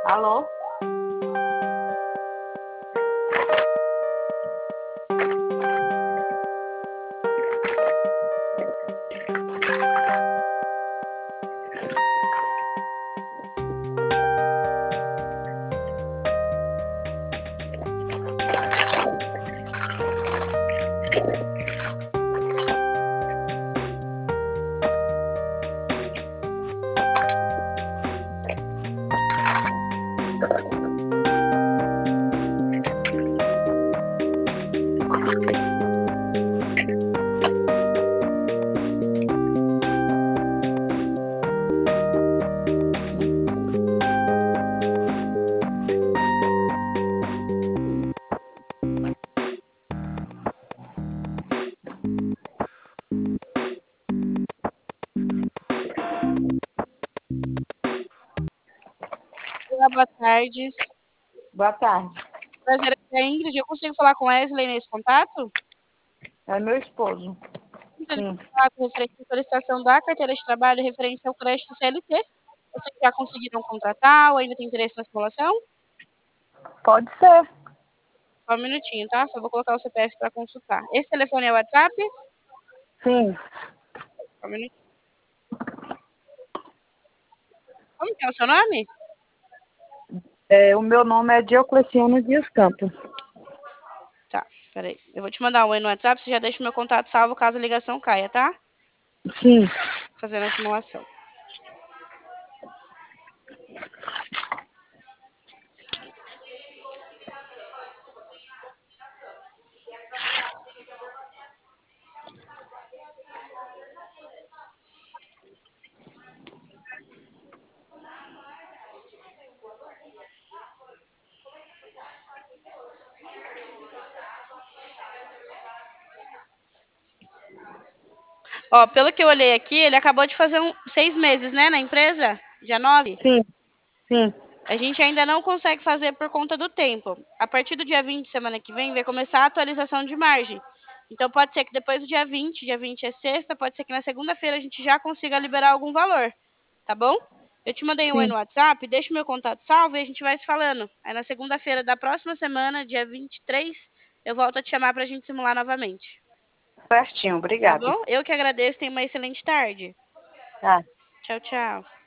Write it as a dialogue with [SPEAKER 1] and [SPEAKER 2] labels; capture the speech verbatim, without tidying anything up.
[SPEAKER 1] Alô?
[SPEAKER 2] Olá, boa tarde.
[SPEAKER 1] Boa tarde.
[SPEAKER 2] Prazer, aqui é a Ingrid. Eu consigo falar com Wesley nesse contato?
[SPEAKER 1] É meu esposo.
[SPEAKER 2] Entre em
[SPEAKER 1] Sim.
[SPEAKER 2] contato referente à solicitação da carteira de trabalho referente ao crédito C L T. Vocês já conseguiram contratar ou ainda tem interesse na simulação?
[SPEAKER 1] Pode ser.
[SPEAKER 2] Só um minutinho, tá? Só vou colocar o C P F para consultar. Esse telefone é o WhatsApp?
[SPEAKER 1] Sim.
[SPEAKER 2] Só um minutinho. Como que é o seu nome?
[SPEAKER 1] É, o meu nome é Diocleciano Dias Campos.
[SPEAKER 2] Tá, peraí. Eu vou te mandar um oi no WhatsApp, você já deixa o meu contato salvo caso a ligação caia, tá?
[SPEAKER 1] Sim.
[SPEAKER 2] Fazendo a simulação. Ó, pelo que eu olhei aqui, ele acabou de fazer um, seis meses, né, na empresa? Dia nove?
[SPEAKER 1] Sim. Sim.
[SPEAKER 2] A gente ainda não consegue fazer por conta do tempo. A partir do dia vinte, semana que vem, vai começar a atualização de margem. Então, pode ser que depois do dia vinte, dia vinte é sexta, pode ser que na segunda-feira a gente já consiga liberar algum valor, tá bom? Eu te mandei um oi
[SPEAKER 1] Sim.
[SPEAKER 2] no WhatsApp, deixa o meu contato salvo e a gente vai se falando. Aí na segunda-feira da próxima semana, dia vinte e três, eu volto a te chamar pra gente simular novamente.
[SPEAKER 1] Certinho.
[SPEAKER 2] Tá
[SPEAKER 1] Obrigada.
[SPEAKER 2] bom? Eu que agradeço, tenha uma excelente tarde.
[SPEAKER 1] Tá.
[SPEAKER 2] Tchau, tchau.